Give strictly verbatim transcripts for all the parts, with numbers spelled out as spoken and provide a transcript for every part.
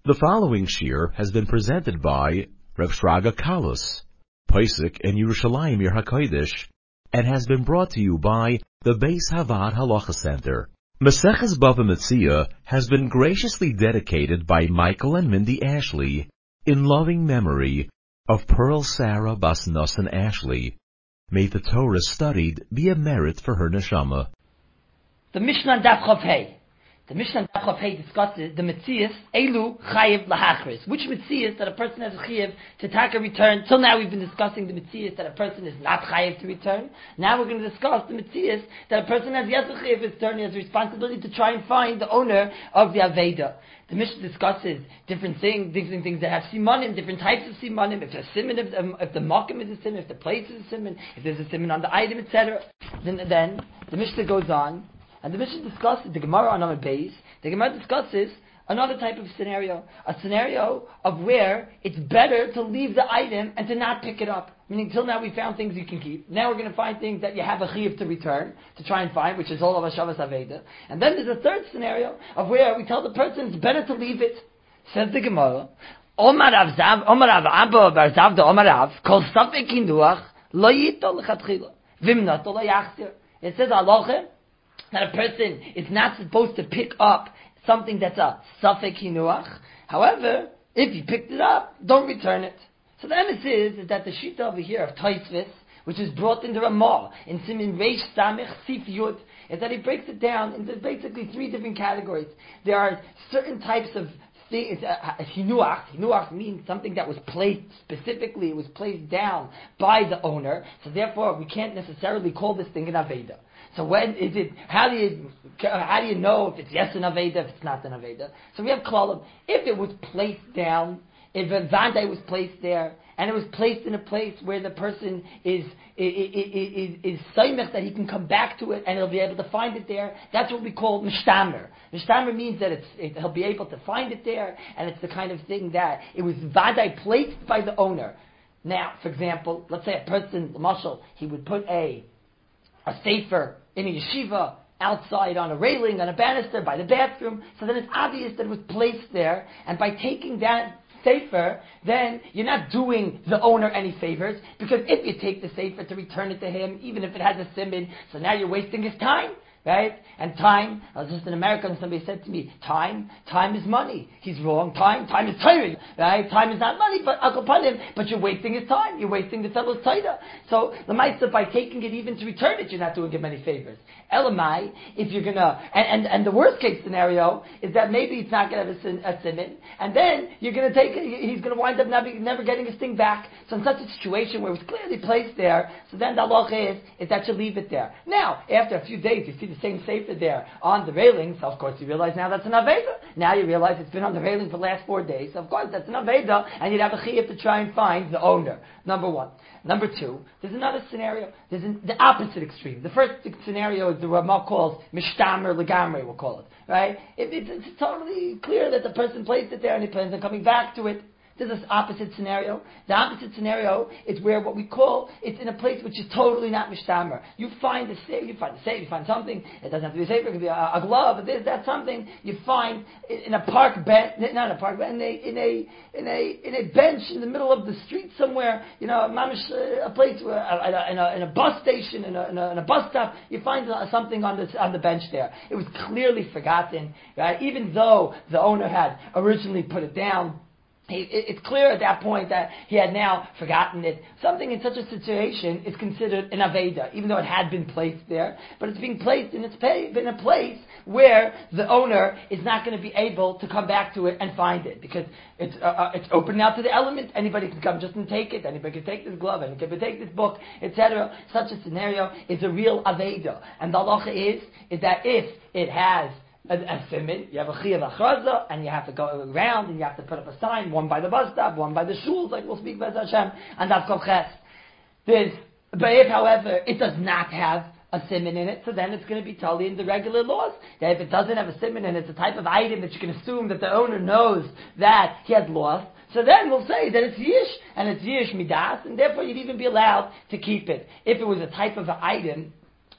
The following shir has been presented by Rav Shraga Kalus, Pesach in Yerushalayim Yer HaKodesh, and has been brought to you by the Beis Havad Halacha Center. Maseches Bava Metzia has been graciously dedicated by Michael and Mindy Ashley in loving memory of Pearl Sarah Bas Nosson Ashley. May the Torah studied be a merit for her neshama. The Mishnah Daf Chav Hei. The Mishnah Daf Chav Hei discusses the Metzias Elu Chayiv Lahachris. Which Metzias that a person has a Chayiv to take a return. Till now we've been discussing the Metzias that a person is not Chayiv to return. Now we're going to discuss the Metzias that a person has yes a Chayiv to return. He has a responsibility to try and find the owner of the Aveda. The Mishnah discusses different things, different things that have simanim, different types of simanim. If there's siman, if, um, if the makom is a siman, if the place is a siman, if there's a siman on the item, et cetera. Then, then the Mishnah goes on. And the Mishnah discusses, the Gemara on Amud Beis, the Gemara discusses another type of scenario. A scenario of where it's better to leave the item and to not pick it up. Meaning, till now we found things you can keep. Now we're going to find things that you have a chiyuv to return, to try and find, which is all of Hashavas Aveda. And then there's a third scenario of where we tell the person it's better to leave it. Says the Gemara, Omar Rav Zav, Omar Rav Abba Bar Zav de Omar Rav, Kol Safek Hinduach, Lo Yitol Lechatchila, Vimnato Lo Yachzir. It says Aloche, that a person is not supposed to pick up something that's a Safek Hinuach. However, if you picked it up, don't return it. So the emes is, is that the Shita over here of Taisvis, which is brought into Ramah, in Simin Reish Samech Sif Yud, is that he breaks it down into basically three different categories. There are certain types of things, uh, Hinuach. Hinuach means something that was placed specifically, it was placed down by the owner, so therefore we can't necessarily call this thing an Aveda. So when is it? How do you how do you know if it's yes an aveda, if it's not an aveda? So we have klalim. If it was placed down, if a vande was placed there, and it was placed in a place where the person is is is saimech that he can come back to it and he'll be able to find it there, that's what we call mishtamer. Mishtamer means that it's it, he'll be able to find it there, and it's the kind of thing that it was vande placed by the owner. Now, for example, let's say a person, Marshall, he would put a a sefer in a yeshiva, outside on a railing, on a banister, by the bathroom, so then it's obvious that it was placed there, and by taking that sefer, then you're not doing the owner any favors, because if you take the sefer to return it to him, even if it has a siman, so now you're wasting his time. Right? And time, I was just in America and somebody said to me, time, time is money. He's wrong. Time, time is time. Right? Time is not money, but I'll upon him, but you're wasting his time. You're wasting the fellow's taida. So, the Maisa, by taking it even to return it, you're not doing him any favors. Elamai, if you're gonna, and, and, and the worst case scenario is that maybe it's not gonna have a, sin, a siman, and then you're gonna take it, he's gonna wind up never, never getting his thing back. So in such a situation where it was clearly placed there, so then the halacha is, is that you leave it there. Now, after a few days, you see the same sefer there on the railing, so of course you realize now that's an Aveda. Now you realize it's been on the railing for the last four days, so of course that's an Aveda, and you'd have a chiyuv to try and find the owner. Number one. Number two, there's another scenario. There's an, the opposite extreme. The first scenario is the Ramah calls Mishtamer Legamre, we'll call it. Right? It, it, it's totally clear that the person placed it there and he plans on coming back to it. There's this opposite scenario. The opposite scenario is where what we call, it's in a place which is totally not mishtamer. You find a safe, you find a safe, you find something, it doesn't have to be a safe, it could be a, a glove, this, that's something, you find in a park bench, not in a park bench, in a, in a, in a, in a bench in the middle of the street somewhere, you know, a place where, in a, in a bus station, in a, in a, in a bus stop, you find something on the, on the bench there. It was clearly forgotten, right? Even though the owner had originally put it down, it's clear at that point that he had now forgotten it. Something in such a situation is considered an Aveda, even though it had been placed there, but it's being placed in its pay, in a place where the owner is not going to be able to come back to it and find it, because it's uh, uh, it's open out to the elements. Anybody can come just and take it. Anybody can take this glove. Anybody can take this book, et cetera. Such a scenario is a real Aveda, and the halacha is is that if it has a, a siman, you have a chiyuv achraza, and you have to go around, and you have to put up a sign, one by the bus stop, one by the shuls, like we'll speak about Hashem, and that's called ches. There's, but if, however, it does not have a siman in it, so then it's going to be totally in the regular laws. That if it doesn't have a siman and it's a type of item that you can assume that the owner knows that he had lost, so then we'll say that it's yish, and it's yish midas, and therefore you'd even be allowed to keep it. If it was a type of an item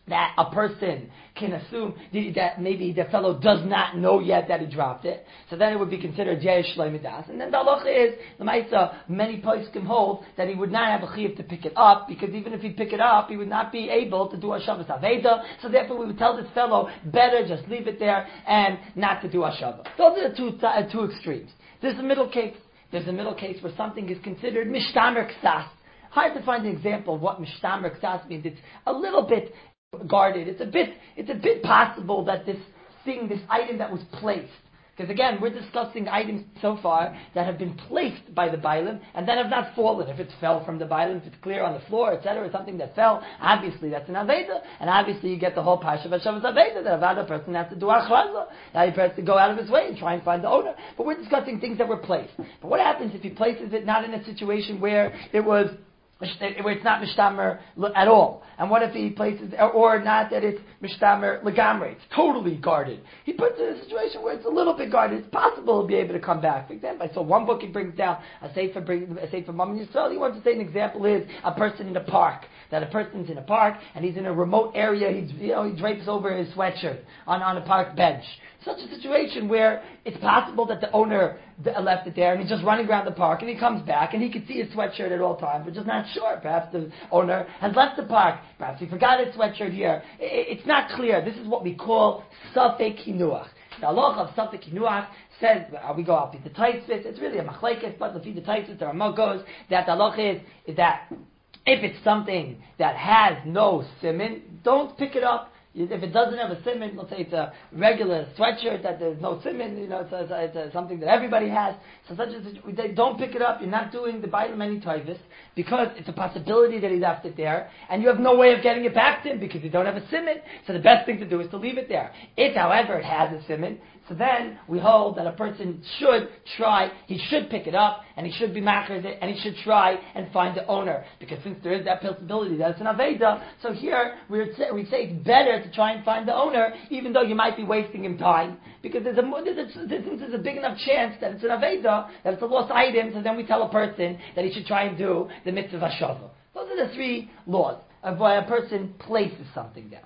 that a person can assume that maybe the fellow does not know yet that he dropped it, so then it would be considered Yesh Shleimidas. And then the halacha is, the Maisa, many poskim hold that he would not have a chiyuv to pick it up, because even if he pick it up, he would not be able to do a Shabbos Aveda, so therefore we would tell this fellow, better just leave it there and not to do a Shabbos. Those are the two, uh, two extremes. There's a middle case. There's a middle case where something is considered Mishtamer Ksas. Hard to find an example of what Mishtamer Ksas means. It's a little bit guarded. It's a bit, it's a bit possible that this thing, this item that was placed, because again, we're discussing items so far that have been placed by the Bailim and that have not fallen. If it's fell from the Bailim, if it's clear on the floor, et cetera, something that fell, obviously that's an Aveda, and obviously you get the whole Pasha of Shabbos Aveda, that Avada person has to do Achraza, that he has to go out of his way and try and find the owner. But we're discussing things that were placed. But what happens if he places it not in a situation where it was where it's not mishtamer at all? And what if he places, or not that it's mishtamer legamre, it's totally guarded. He puts it in a situation where it's a little bit guarded. It's possible to be able to come back. For example, I saw one book, he brings down a sefer, a sefer Mom Yisrael. He wants to say an example is a person in a park. That a person's in a park and he's in a remote area. He's, you know, he drapes over his sweatshirt on, on a park bench. Such a situation where it's possible that the owner left it there and he's just running around the park and he comes back and he can see his sweatshirt at all times, but just not sure. Perhaps the owner has left the park. Perhaps he forgot his sweatshirt here. It's not clear. This is what we call Safek Hinuach. The halacha of Safek Hinuach says, uh, we go out with the Taisvis, it's really a machlekes, but the Taisvis, the Ramah goes, that the halacha is, is that if it's something that has no siman, don't pick it up. If it doesn't have a siman, let's say it's a regular sweatshirt that there's no siman, you know, it's, a, it's, a, it's a, something that everybody has. So such as they don't pick it up. You're not doing the Bailam any taivus because it's a possibility that he left it there, and you have no way of getting it back to him because you don't have a siman. So the best thing to do is to leave it there. If, however, it has a siman, so then we hold that a person should try, he should pick it up, and he should be machers it, and he should try and find the owner. Because since there is that possibility that it's an Aveda, so here we would say, we'd say it's better to try and find the owner, even though you might be wasting him time. Because there's a, there's a, there's a big enough chance that it's an Aveda, that it's a lost item, so then we tell a person that he should try and do the mitzvah Hashava. Those are the three laws of why a person places something down.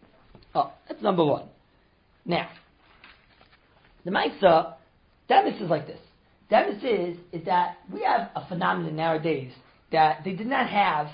Oh, that's number one. Now, the Maisa, Demis is like this. Demis is, is that we have a phenomenon nowadays that they did not have,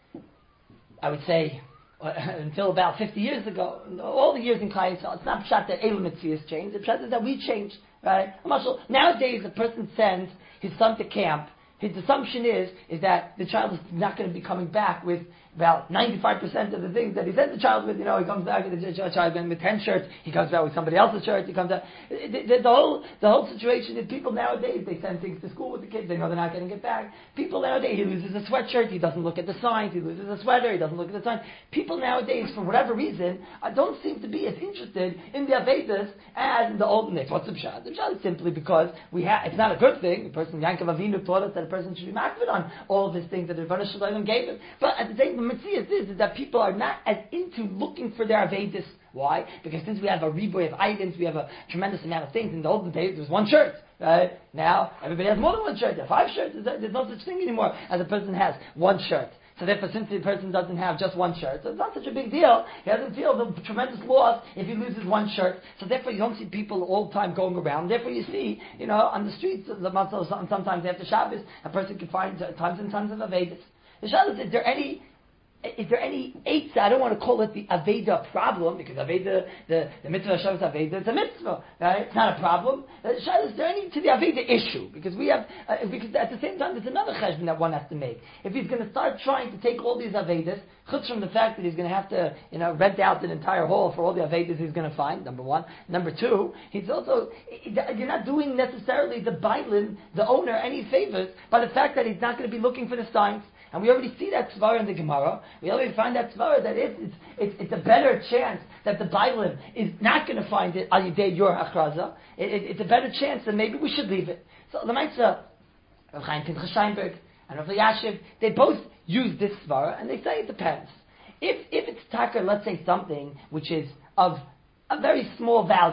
I would say, uh, until about fifty years ago, all the years in Klal Yisrael. It's not pshat that Elu Metzias changed, the pshat is that we changed, right? Nowadays, a person sends his son to camp, his assumption is, is that the child is not going to be coming back with about ninety-five percent of the things that he sent the child with. You know, he comes back with the child with ten shirts, he comes back with somebody else's shirts, he comes out. The, the, the whole the whole situation is people nowadays, they send things to school with the kids, they know they're not getting it back. People nowadays, he loses a sweatshirt, he doesn't look at the signs, he loses a sweater, he doesn't look at the signs. People nowadays, for whatever reason, uh, don't seem to be as interested in the Avedas as in the olden days. What's the pshat? The pshat is simply because we have, it's not a good thing. The person, Yankov Avinu, taught us that a person should be makbid on all of his things that the Rebbeinu Shalom gave him. But at the same time, the Metzias is, is that people are not as into looking for their Avedas. Why? Because since we have a riboy of items, we have a tremendous amount of things. In the olden days, there was one shirt. Right? Now, everybody has more than one shirt. There are five shirts. There's, there's no such thing anymore as a person has one shirt. So therefore, since the person doesn't have just one shirt, so it's not such a big deal. He doesn't feel the tremendous loss if he loses one shirt. So therefore, you don't see people all the time going around. Therefore, you see, you know, on the streets, sometimes after Shabbos, a person can find tons and tons of Avedas. The Shabbos, is there any... Is there any eitzah? I don't want to call it the Aveda problem, because Aveda, the, the mitzvah Shabbos Aveda, it's a mitzvah, right? It's not a problem. Uh, is there any to the Aveda issue? Because we have, uh, because at the same time, there's another cheshbon that one has to make. If he's going to start trying to take all these Avedas, chutz from the fact that he's going to have to, you know, rent out an entire hall for all the Avedas he's going to find, number one. Number two, he's also, you're not doing necessarily the Bailim, the owner, any favors by the fact that he's not going to be looking for the signs. And we already see that svara in the Gemara. We already find that svara that it's, it's, it's, it's a better chance that the Bailim is not going to find it al yidei your achraza. It, it, it's a better chance that maybe we should leave it. So the Maitza, Rav Chaim Pinchas Steinberg and Rav Yashiv, they both use this svara, and they say it depends. If if it's taka, let's say something which is of a very small value,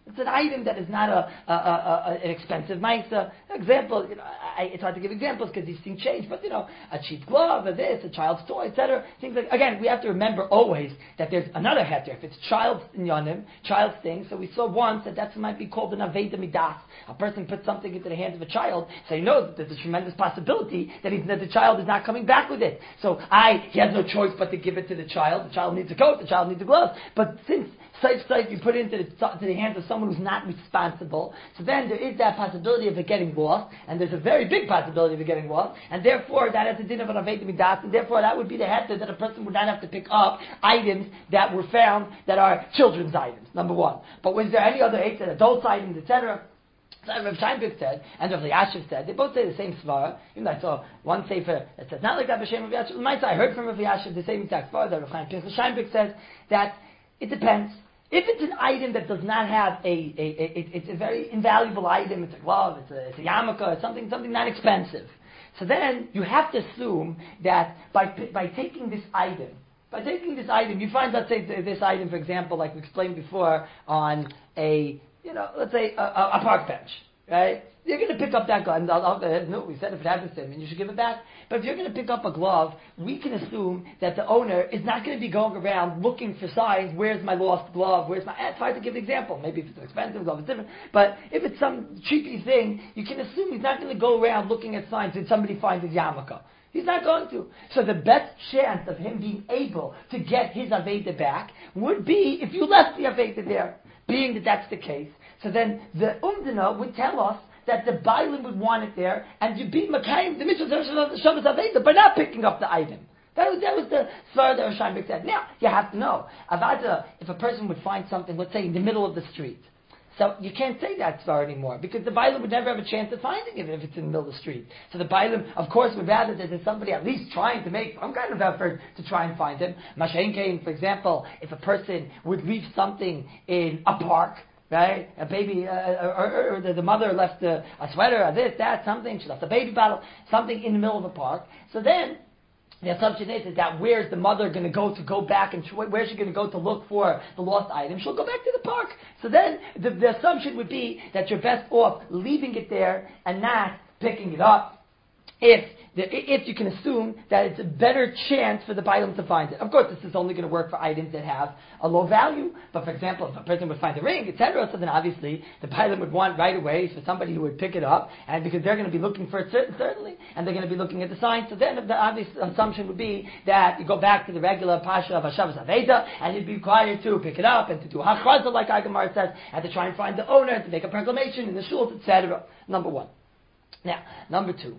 It's an item that is not a, a, a, a an expensive maisa. Example, you know, I, it's hard to give examples because these things change, but you know, a cheap glove, a this, a child's toy, et cetera. Things like, again, we have to remember always that there's another heter. If it's child's inyanim, child's thing, so we saw once that that might be called an aveda midas. A person puts something into the hands of a child, so he knows that there's a tremendous possibility that, he's, that the child is not coming back with it. So I, he has no choice but to give it to the child. The child needs a coat, the child needs a glove. But since safe, safe, you put it into the, to the hands of someone who's not responsible, so then there is that possibility of it getting lost, and there's a very big possibility of it getting lost, and therefore that has a din of an aveda midas, and therefore that would be the heter that a person would not have to pick up items that were found that are children's items, number one. But was there any other heter, adult items, et cetera? So Rav Sheinberg said, and Rav Yashiv said, they both say the same svara. Even though I saw one sefer that says not like that, B'Shem Rav Yashiv. I heard from Rav Yashiv the same exact svara that Rav Chaim Pinchas Sheinberg says that it depends. If it's an item that does not have a, a, a it, it's a very invaluable item, it's a glove, it's a, it's a yarmulke, it's something, something not expensive. So then you have to assume that by by taking this item, by taking this item, you find, let's say this item, for example, like we explained before, on a, you know, let's say a, a, a park bench, right? You're going to pick up that glove, and I'll, I'll, no, we said if it happens to him, you should give it back. But if you're going to pick up a glove, we can assume that the owner is not going to be going around looking for signs, where's my lost glove, where's my, it's hard to give an example, maybe if it's an expensive glove, it's different, but if it's some cheapy thing, you can assume he's not going to go around looking at signs, did somebody find his yarmulke? He's not going to. So the best chance of him being able to get his aveda back would be if you left the aveda there. Being that that's the case, so then the umdina would tell us that the Bailim would want it there, and you'd be Makayim, the mitzvah of Shabbos Aveda, by not picking up the item. That was, that was the svara that Rosh Hashanah said. Now, you have to know, Avada, if a person would find something, let's say, in the middle of the street, so you can't say that svara anymore, because the Bailim would never have a chance of finding it if it's in the middle of the street. So the Bailim, of course, would rather that there's somebody at least trying to make some kind of effort to try and find him. Mashain Kain, for example, if a person would leave something in a park, right? A baby, uh, or, or, or the, the mother left a, a sweater, or this, that, something. She left a baby bottle, something in the middle of a park. So then, the assumption is, is that where's the mother going to go to go back, and where's she going to go to look for the lost item? She'll go back to the park. So then, the, the assumption would be that you're best off leaving it there and not picking it up. If the, if you can assume that it's a better chance for the Bailim to find it. Of course, this is only going to work for items that have a low value. But for example, if a person would find a ring, et cetera, so then obviously the Bailim would want right away for somebody who would pick it up, and because they're going to be looking for it certain, certainly, and they're going to be looking at the sign. So then the obvious assumption would be that you go back to the regular Pasha of Hashavas Aveda, and you'd be required to pick it up and to do hachraza, like Agamar says, and to try and find the owner, to make a proclamation in the shuls, et cetera. Number one. Now, number two.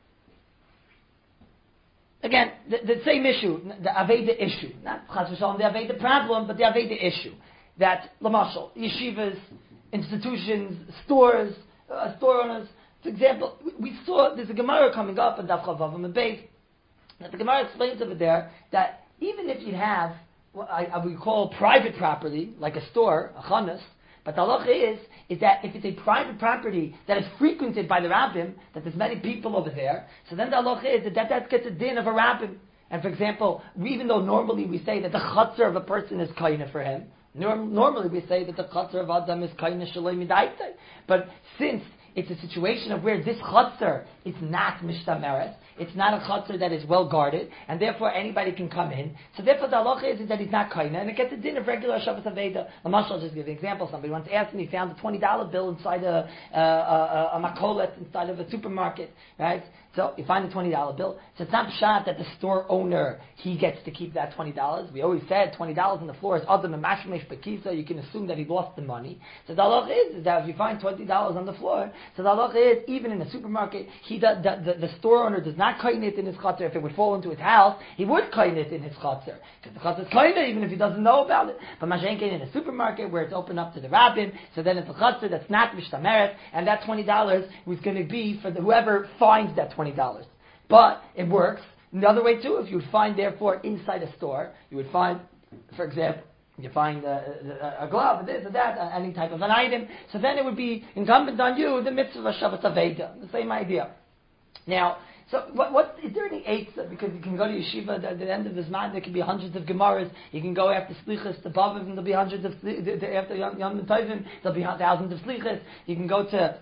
Again, the, the same issue, the Aveda issue. Not Chas v'Shalom, the Aveda problem, but the Aveda issue. That, lamashal, yeshivas, institutions, stores, uh, store owners. For example, we, we saw, there's a Gemara coming up in Daf Chavav and Beis, that the Gemara explains over there that even if you have what I, I would call private property, like a store, a chanas, but the halacha is, is that if it's a private property that is frequented by the rabbim, that there's many people over there, so then the halacha is that that, that gets a din of a rabbim. And for example, we, even though normally we say that the chutzner of a person is kaina for him, norm, normally we say that the chutzner of Adam is kaina shaloi midaitei. But since it's a situation of where this chutzner is not mishtameres, it's not a chutzner that is well guarded, and therefore anybody can come in. So therefore the halacha is, is that he's not kaina, and it gets a din of regular Shabbos Aveda. I'll just give an example. Somebody once asked me, he found a twenty dollar bill inside a, a, a, a makolet, inside of a supermarket, right? So you find a twenty dollar bill. So it's not pshat that the store owner, he gets to keep that twenty dollars. We always said twenty dollars on the floor is adam and mashmesh bekisa. You can assume that he lost the money. So the halacha is, is that if you find twenty dollars on the floor, so the halacha is, even in a supermarket, he does, the, the, the store owner does not kain it in his chatzar. If it would fall into his house, he would kain it in his chatzar. Because the chatzar is kain even if he doesn't know about it. But mashenkein in a supermarket where it's open up to the rabbin, so then it's a chatzar that's not mishtameret, and that twenty dollars was going to be for the, whoever finds that twenty dollars. But it works. The other way too, if you would find therefore inside a store, you would find, for example, you find a, a, a glove, a this, a that, any type of an item, so then it would be incumbent on you, the mitzvah of Shabbos Aveda, the same idea. Now, So, what, what, is there any eights? Because you can go to yeshiva at the end of this month, there can be hundreds of Gemaras. You can go after Slichas to Bavim, and there'll be hundreds of, after Yom Yom Tovim, there'll be thousands of Slichas. You can go to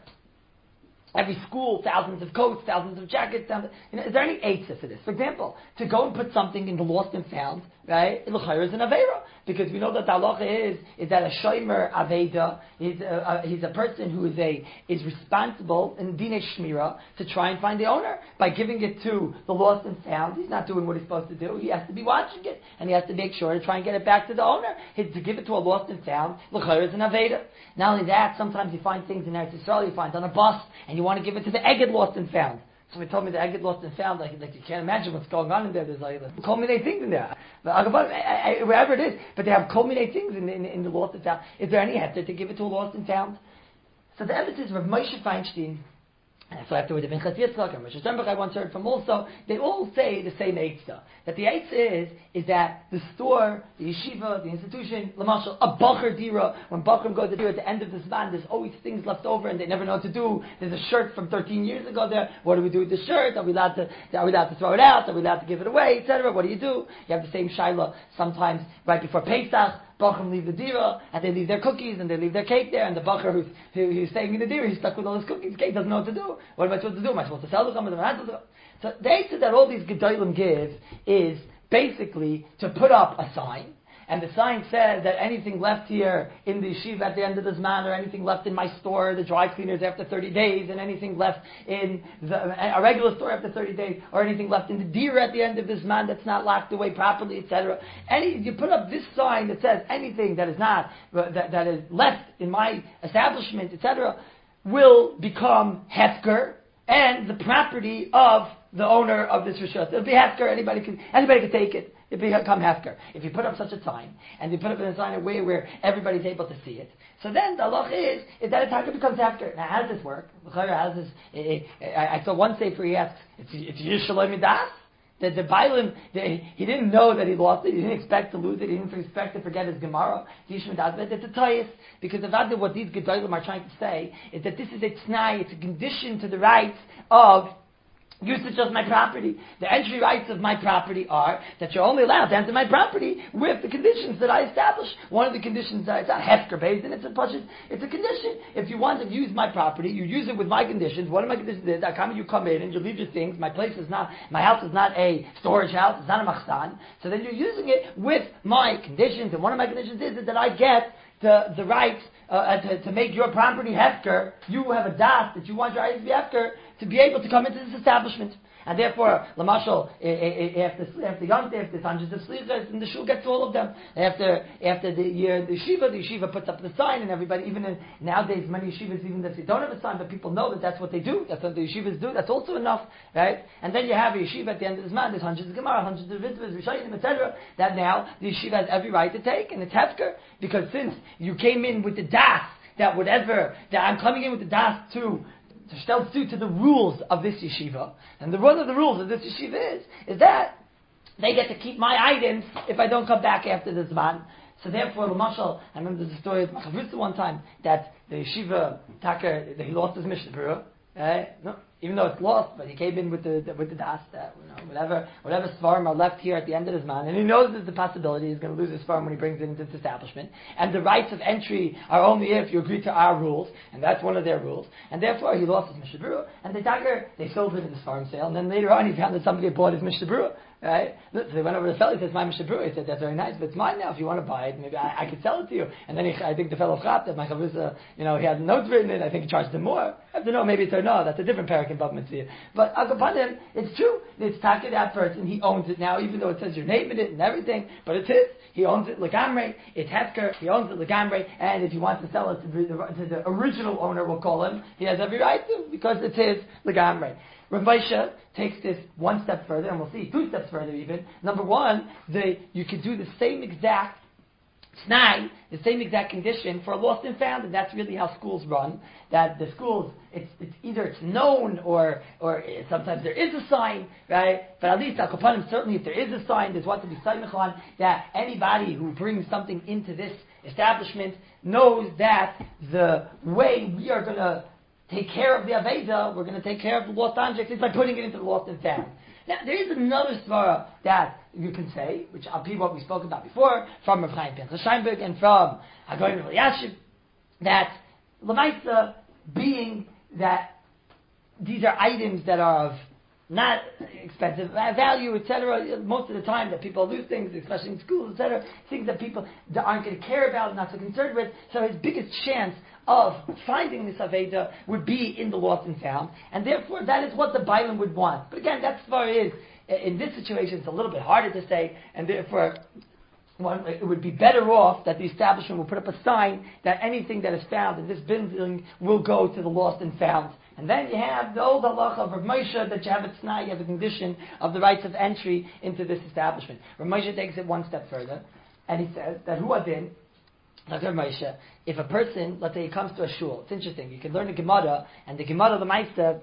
every school, thousands of coats, thousands of jackets. Thousands, you know, is there any eitzah for this? For example, to go and put something in the lost and found, right? L'chayr is an avera, because we know that the halacha is is that a shomer aveda is a, a, he's a person who is a is responsible in dinei shmira to try and find the owner by giving it to the lost and found. He's not doing what he's supposed to do. He has to be watching it, and he has to make sure to try and get it back to the owner. He, to give it to a lost and found, l'chayr is an aveda. Not only that, sometimes you find things in Eretz Yisrael, you find on a bus, and you want to give it to the Egged lost and found. Somebody told me the Egged lost and found, like, like you can't imagine what's going on in there. There's like, like so many things in there. But, I, I, wherever it is, but they have so many things in, in, in the lost and found. Is there any heter to give it to a lost and found? So the emphasis of Moshe Feinstein, and so after with the Pinchas Yitzchak and Moshe Sternberg I once heard from also, they all say the same eitzah. That the eitzah is, is that the store, the yeshiva, the institution, l'mashal, a bacher dira, when bachrim go to dira at the end of this man, there's always things left over and they never know what to do. There's a shirt from thirteen years ago there. What do we do with the shirt? Are we allowed to, are we allowed to throw it out? Are we allowed to give it away? et cetera. What do you do? You have the same shaila sometimes right before Pesach. Bachrim leave the dira, and they leave their cookies, and they leave their cake there, and the bacher who's, who, who's staying in the dira, he's stuck with all his cookies, cake, doesn't know what to do. What am I supposed to do? Am I supposed to sell them? Am I not supposed to? So the answer that all these gedolim give is basically to put up a sign, and the sign says that anything left here in the yeshiva at the end of this man, or anything left in my store, the dry cleaners after thirty days, and anything left in the, a regular store after thirty days, or anything left in the deer at the end of this man that's not locked away properly, et cetera. Any, you put up this sign that says anything that is not, that, that is left in my establishment, et cetera, will become hefker, and the property of the owner of this rishut. It'll be hefker, anybody can, anybody can take it. It become hefker. If you put up such a sign, and you put up in a sign in a way where everybody's able to see it, so then the halach is, is that a taka becomes hefker. Now, how does this work? How does this, I, I, I saw one sefer he asks, it's, it's Yishalom Midas? That the Bailim, he didn't know that he lost it, he didn't expect to lose it, he didn't expect to forget his Gemara. It's a tayis, because the fact that what these Gedolim are trying to say is that this is a t'nai, it's a condition to the rights of usage of my property. The entry rights of my property are that you're only allowed to enter my property with the conditions that I establish. One of the conditions that it's not hefker based, and it's a pashut, it's a condition. If you want to use my property, you use it with my conditions. One of my conditions is that come, you come in and you leave your things. My place is not, my house is not a storage house. It's not a machsan. So then you're using it with my conditions, and one of my conditions is, is that I get the the right uh, to, to make your property hefker. You have a das that you want your rights to be hefker, to be able to come into this establishment. And therefore, Lamashal, after after Yom Tov, there's hundreds of slichas, and the shul gets all of them. After after the year, the yeshiva, the yeshiva puts up the sign, and everybody, even in, nowadays, many yeshivas, even if they don't have a sign, but people know that that's what they do, that's what the yeshivas do, that's also enough, right? And then you have a yeshiva at the end of this month, there's hundreds of Gemara, hundreds of Ritvas, Rishayim, et cetera, that now the yeshiva has every right to take, and it's hefker, because since you came in with the das, that whatever, that I'm coming in with the das to to stell suit to the rules of this yeshiva, and the one of the rules of this yeshiva is is that they get to keep my items if I don't come back after the zman. So therefore, L'mashal, I remember there's a story of Machavritza one time that the yeshiva taker, he lost his Mishnah Berurah, right? No, even though it's lost, but he came in with the, the with the das, that, you know, whatever whatever svarim are left here at the end of his man, and he knows there's the possibility he's going to lose his svarim when he brings it into this establishment, and the rights of entry are only if you agree to our rules, and that's one of their rules, and therefore he lost his Mishnah Berurah, and the taker, they sold it in the svarim sale, and then later on he found that somebody had bought his Mishnah Berurah. Right? So they went over to the fellow, he says, my Mishnah Berurah. He said, that's very nice, but it's mine now. If you want to buy it, maybe I, I could sell it to you. And then he, I think the fellow chapped that my chavrusa, you know, he had notes written in it. I think he charged him more. I have to know, maybe it's or no. That's a different parak in Bab Mitzvah. But Agapanim, it's true. It's taka that person. He owns it now, even though it says your name in it and everything. But it's his. He owns it legamre. It's hefker. He owns it legamre. And if he wants to sell it to the, to the original owner, we'll call him, he has every right to, because it's his legamre. Rav Moshe takes this one step further, and we'll see two steps further even. Number one, the, you could do the same exact snai, the same exact condition for a lost and found, and that's really how schools run. That the schools, it's, it's either it's known or or sometimes there is a sign, right? But at least al kapanim, certainly if there is a sign, there's what to be saimich on, that anybody who brings something into this establishment knows that the way we are going to take care of the Aveda, we're going to take care of the lost object, is by putting it into the lost and found. Now, there is another svara that you can say, which I'll be what we spoke about before, from Rav Chaim Pinchas Steinberg and from Hagoyin Eliashib, that Lamaisa, being that these are items that are of not expensive value, et cetera. Most of the time that people lose things, especially in schools, et cetera, things that people that aren't going to care about, not so concerned with. So his biggest chance of finding this Aveda would be in the lost and found, and therefore that is what the Bailam would want. But again, that's far is in this situation it's a little bit harder to say, and therefore one, it would be better off that the establishment will put up a sign that anything that is found in this building will go to the lost and found. And then you have the old halacha of Rav Moshe that you have a t'nai, you have a condition of the rights of entry into this establishment. Rav Moshe takes it one step further, and he says that who adin, like Rav Moshe, if a person, let's say he comes to a shul, it's interesting, you can learn a Gemara, and the Gemara, the Meister,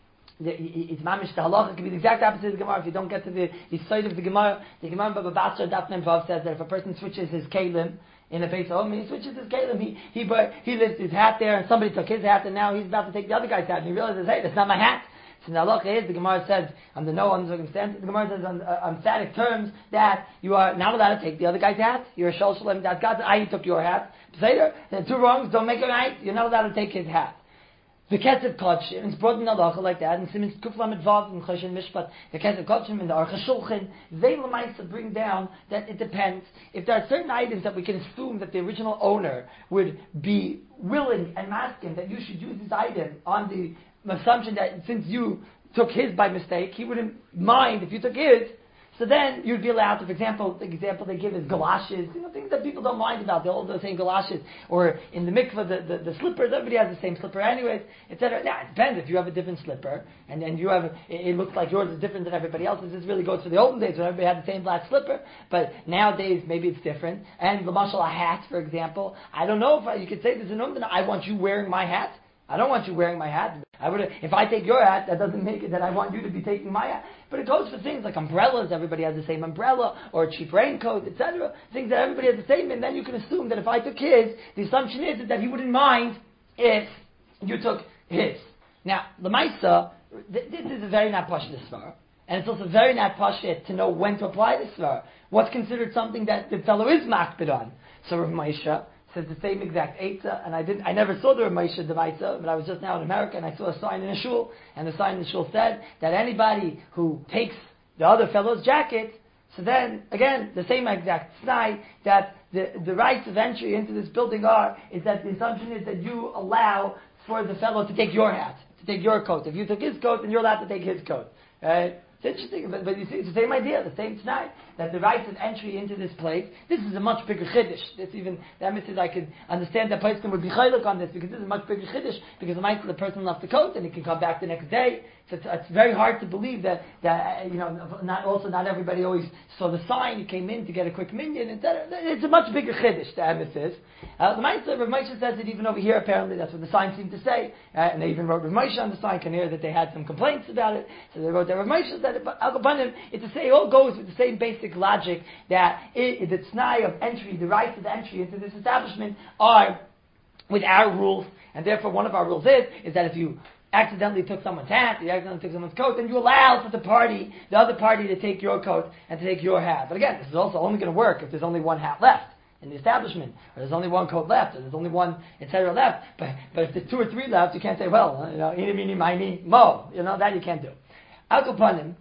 it's mamish the halacha, it can be the exact opposite of the Gemara. If you don't get to the, the side of the Gemara, the Gemara Baba Basra Daf Mem Vav says that if a person switches his kalim in a base home, he switches his kalim, he he he lifts his hat there, and somebody took his hat, and now he's about to take the other guy's hat, and he realizes, hey, that's not my hat. So the halacha is, the Gemara says, under no other circumstance, the Gemara says on, uh, on static terms, that you are not allowed to take the other guy's hat. You're a shol shalem, that God, I took your hat. Seder, then two wrongs don't make it right. You're not allowed to take his hat. The Kesef Kodshim, it's brought in the halacha like that, and Simmons Kuflam Vav in Choshen Mishpat, the Kesef Kodshim in the Aruch HaShulchan, they lemaisa bring down that it depends. If there are certain items that we can assume that the original owner would be willing and asking that you should use this item on the assumption that since you took his by mistake, he wouldn't mind if you took his, so then you'd be allowed to, for example, the example they give is galoshes, you know, things that people don't mind about. They're all the same galoshes. Or in the mikveh, the, the, the slippers, everybody has the same slipper anyways, et cetera. Now, it depends if you have a different slipper, and then you have, a, it, it looks like yours is different than everybody else's. This really goes for the olden days when everybody had the same black slipper, but nowadays maybe it's different. And the mashal, a hat, for example, I don't know if I, you could say there's an umdan, I want you wearing my hat. I don't want you wearing my hat. I would, if I take your hat, that doesn't make it that I want you to be taking my hat. But it goes for things like umbrellas. Everybody has the same umbrella, or a cheap raincoat, et cetera. Things that everybody has the same, and then you can assume that if I took his, the assumption is that he wouldn't mind if you took his. Now, Lamaisa, th- this is a very not pashut svara, and it's also very not pashut to know when to apply this svara. What's considered something that the fellow is makbid on. So Rav Moshe says the same exact eitzah, and I didn't, I never saw the Rav Moshe Devaisa, but I was just now in America and I saw a sign in a shul, and the sign in the shul said that anybody who takes the other fellow's jacket, so then, again, the same exact sign, that the, the rights of entry into this building are, is that the assumption is that you allow for the fellow to take your hat, to take your coat. If you took his coat, then you're allowed to take his coat. Right? It's interesting, but, but you see, it's the same idea, the same tonight, that the rights of entry into this place, this is a much bigger chiddush. This even, that means I could understand that person would be chaylik on this, because this is a much bigger chiddush, because the might the person left the coat, and he can come back the next day. So it's, it's very hard to believe that, that, you know, not, also not everybody always saw the sign, you came in to get a quick minion, et cetera. It's a much bigger chiddush, the emes is. Uh, the Meister, Rav Moshe says it even over here, apparently, that's what the sign seemed to say, uh, and they even wrote Rav Moshe on the sign, can hear that they had some complaints about it, so they wrote that Rav Moshe said it, but Al Kapanim, it's the same, it all goes with the same basic logic, that it, the t'nai of entry, the rights of entry into this establishment are with our rules, and therefore one of our rules is, is that if you accidentally took someone's hat, you accidentally took someone's coat, then you allow for the party, the other party to take your coat and to take your hat. But again, this is also only going to work if there's only one hat left in the establishment, or there's only one coat left, or there's only one et cetera left. But but if there's two or three left, you can't say, well, you know, eeny, meeny, miny, mo. You know, that you can't do. Al Kapanim.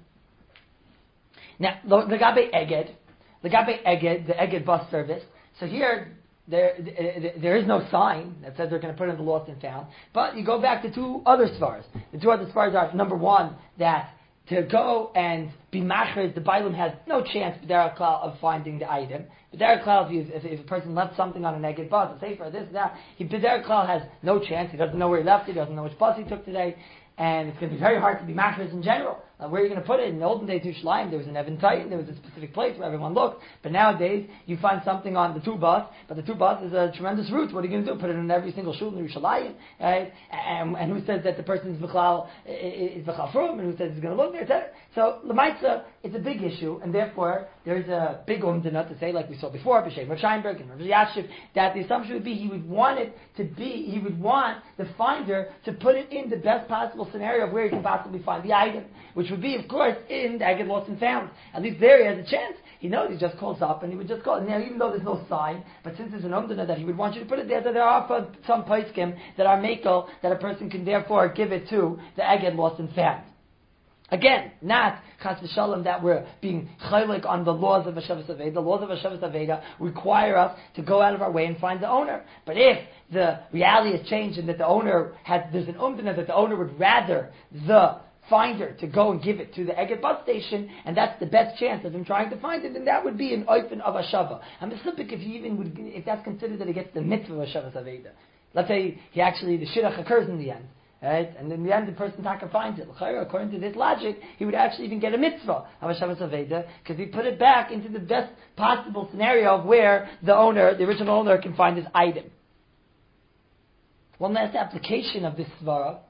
Now, the Gabe Eged, the Gabe Eged, the Eged bus service. So here, there, there is no sign that says they're going to put in the lost and found. But you go back to two other svaras. The two other svaras are, number one, that to go and be machers, the Bailam has no chance of finding the item. B'derech klal, if, if, if a person left something on a naked bus, a sefer, this, that, he b'derech klal has no chance. He doesn't know where he left it. He doesn't know which bus he took today. And it's going to be very hard to be machers in general. Uh, where are you going to put it? In the olden days, Yerushalayim, there was an Evan Titan, there was a specific place where everyone looked. But nowadays, you find something on the two bus, but the two bus is a tremendous route. What are you going to do? Put it in every single shul in Yerushalayim, right? And, and who says that the person is B'chlal, is B'chlal from, and who says he's going to look there, et cetera. So, L'maitza, it's a big issue, and therefore, there's a big umdana to say, like we saw before, B'Shem Rav Sheinberg and Rav Yashiv, that the assumption would be he would want it to be, he would want the finder to put it in the best possible scenario of where he can possibly find the item, which would be, of course, in the Egged Lost and Found. At least there he has a chance. He knows he just calls up and he would just call. Now, even though there's no sign, but since there's an umdana that he would want you to put it there, so there are some poskim that are makel that a person can therefore give it to the Egged Lost and Found. Again, not chas v'shalom that we're being chaylik on the laws of Hashavas Aveda. The laws of Hashavas Aveda require us to go out of our way and find the owner. But if the reality has changed and that the owner has, there's an umdana that the owner would rather the finder to go and give it to the Egged bus station, and that's the best chance of him trying to find it, then that would be an oifen of Hashava. I'm specific if he even would, if that's considered that he gets the mitzvah of Hashavas Aveda. Let's say he actually, the shidduch occurs in the end. Right? And in the end, the person taka finds it. According to this logic, he would actually even get a mitzvah of Hashavas Aveda because he put it back into the best possible scenario of where the owner, the original owner, can find his item. One last application of this svara,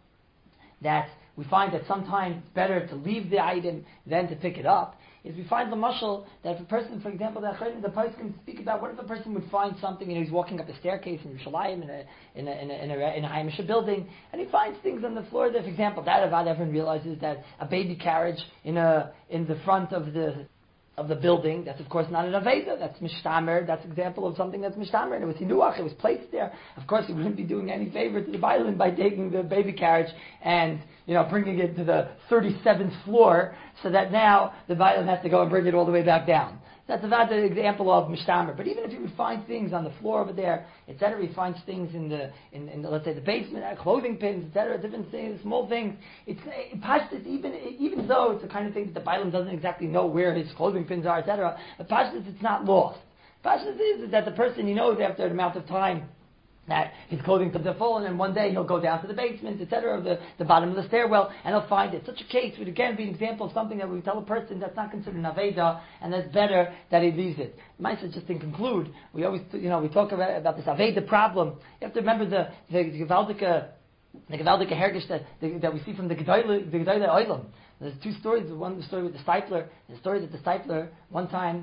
that we find that sometimes it's better to leave the item than to pick it up, is we find the mashal that if a person, for example, the the person can speak about what if a person would find something, you know, he's walking up a staircase in Yerushalayim in a in a in a in a, in a Haimisha building, and he finds things on the floor that, for example, that Avad everyone realizes that a baby carriage in a in the front of the of the building, that's of course not an Aveda, that's Mishtamer, that's an example of something that's Mishtamer, and it was Hinuach, it was placed there. Of course, he wouldn't be doing any favor to the Bailan by taking the baby carriage and, you know, bringing it to the thirty-seventh floor, so that now the Bailan has to go and bring it all the way back down. That's about the example of Mishtamer. But even if you would find things on the floor over there, et cetera, he finds things in the, in, in the, let's say, the basement, clothing pins, et cetera, different things, small things. It's, it, Pashtus, even, even though it's the kind of thing that the Bailam doesn't exactly know where his clothing pins are, et cetera, but Pashtus, it's not lost. Pashtus is, is that the person, he knows after an amount of time that his clothing pins are full, and then one day he'll go down to the basement, et cetera, the, the bottom of the stairwell, and he'll find it. Such a case would again be an example of something that we tell a person that's not considered an Aveda, and that's better that he leaves it. Maisa, just to conclude, we always, you know, we talk about, about this Aveda problem. You have to remember the the Gewaldike, the Gewaldike Hergish that, the, that we see from the Gedoyle, the Gedoyle Oilam. There's two stories. One the story with the Stipler, the story that the Stipler, one time,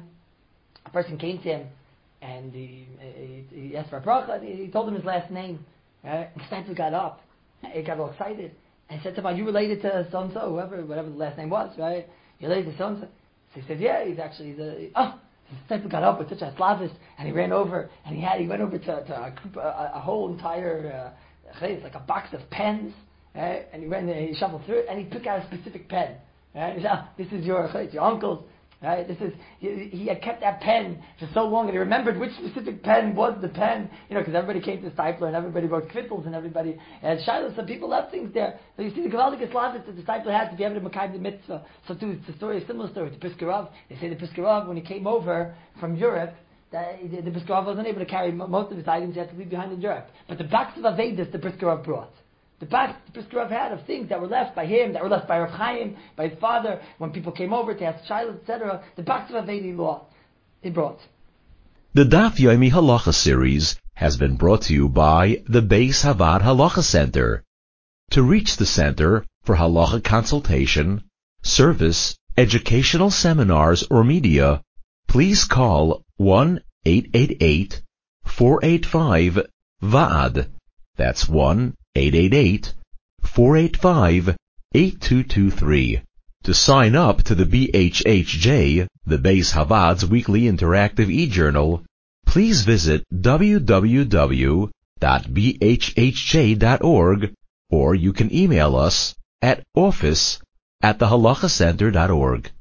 a person came to him, and he, he, he asked for a bracha, and he told him his last name. Right? And Stipler got up. He got all excited. And he said to him, are you related to so-and-so, whoever, whatever the last name was, right? You related to so-and-so? So he said, yeah, he's actually the... Oh! Stipler got up with such a slavish, and he ran over, and he had he went over to, to a, a, a whole entire, uh, it's like a box of pens, right? And he ran there, he shuffled through it, and he took out a specific pen. Right? He said, oh, this is your, it's your uncle's. Right? This is he, he had kept that pen for so long, and he remembered which specific pen was the pen. You know, because everybody came to Stipler, and everybody wrote kvittels, and everybody had shilos. Some people left things there. So you see the Gewaldige Slavis that the Stipler had to be able to makayim the mitzvah. So too, it's a story, a similar story to Piskarov. They say the Piskarov, when he came over from Europe, that the, the Piskarov wasn't able to carry most of his items. He had to leave behind in Europe. But the box of Avedas the Piskarov brought. The box the Piskarov had of things that were left by him, that were left by Rav Chaim, by his father, when people came over to ask Shiloh, et cetera. The box of Avedi law he brought. The Daf Yomi Halacha series has been brought to you by the Beis Havad Halacha Center. To reach the center for halacha consultation, service, educational seminars, or media, please call one eight eight eight, four eight five, V A D. That's one eight eight eight, four eight five, eight two two three. To sign up to the B H H J, the Beis Havad's weekly interactive e-journal, please visit w w w dot b h h j dot org, or you can email us at office at the halacha center dot org.